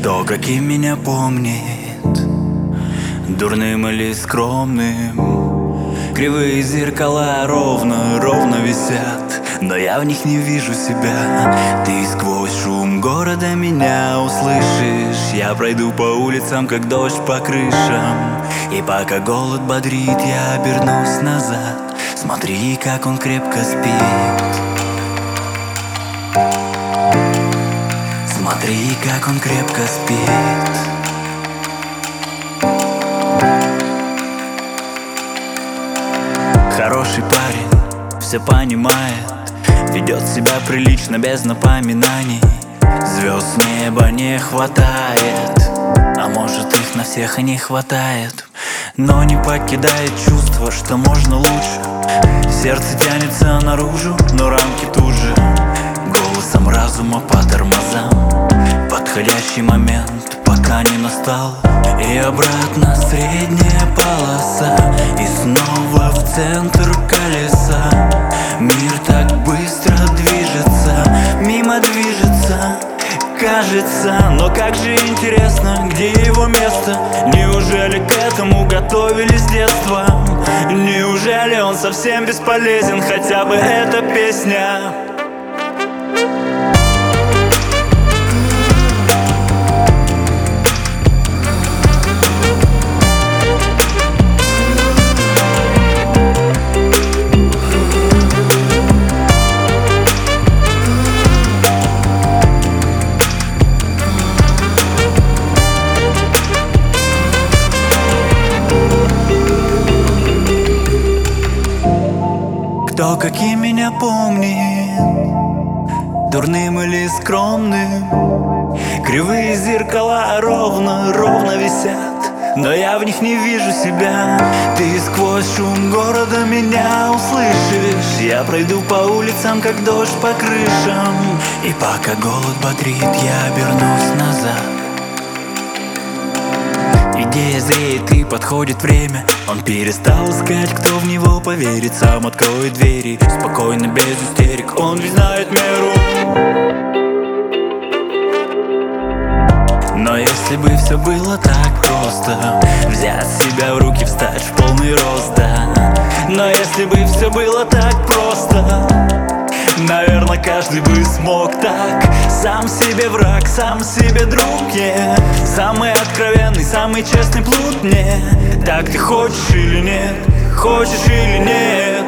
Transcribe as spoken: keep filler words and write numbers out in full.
Кто каким меня помнит, дурным или скромным? Кривые зеркала ровно, ровно висят, но я в них не вижу себя. Ты сквозь шум города меня услышишь. Я пройду по улицам, как дождь по крышам. И пока голод бодрит, я обернусь назад. Смотри, как он крепко спит. Смотри, как он крепко спит. Хороший парень, все понимает, ведет себя прилично, без напоминаний. Звезд с неба не хватает, а может их на всех и не хватает. Но не покидает чувство, что можно лучше. Сердце тянется наружу, но рамки тут же. Голосом разума по тормозам. Подходящий момент пока не настал. И обратно средняя полоса. И снова в центр колеса. Мир так быстро движется, мимо движется, кажется. Но как же интересно, где его место? Неужели к этому готовились с детства? Неужели он совсем бесполезен, хотя бы эта песня? Кто каким меня помнит, дурным или скромным? Кривые зеркала ровно, ровно висят, но я в них не вижу себя. Ты сквозь шум города меня услышишь. Я пройду по улицам, как дождь по крышам. И пока голод бодрит, я обернусь назад. Идея зреет и подходит время. Он перестал искать, кто в него поверит. Сам откроет двери, спокойно, без истерик. Он ведь знает меру. Но если бы все было так просто, взять себя в руки, встать в полный рост, да. Но если бы все было так просто, наверное, каждый бы смог так. Сам себе враг, сам себе друг, yeah. Самый откровенный, самый честный плут мне. Так ты хочешь или нет? Хочешь или нет?